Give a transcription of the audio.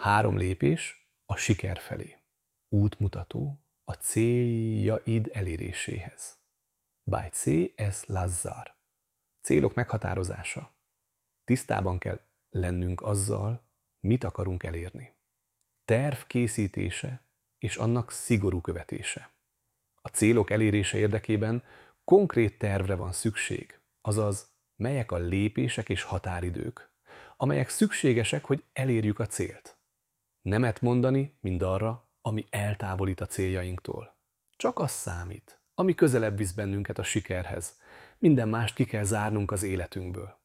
3 lépés a siker felé. Útmutató a céljaid eléréséhez. By C.S. Lazzar. Célok meghatározása. Tisztában kell lennünk azzal, mit akarunk elérni. Terv készítése és annak szigorú követése. A célok elérése érdekében konkrét tervre van szükség, azaz melyek a lépések és határidők, amelyek szükségesek, hogy elérjük a célt. Nemet mondani mindarra, ami eltávolít a céljainktól. Csak az számít, ami közelebb visz bennünket a sikerhez. Minden mást ki kell zárnunk az életünkből.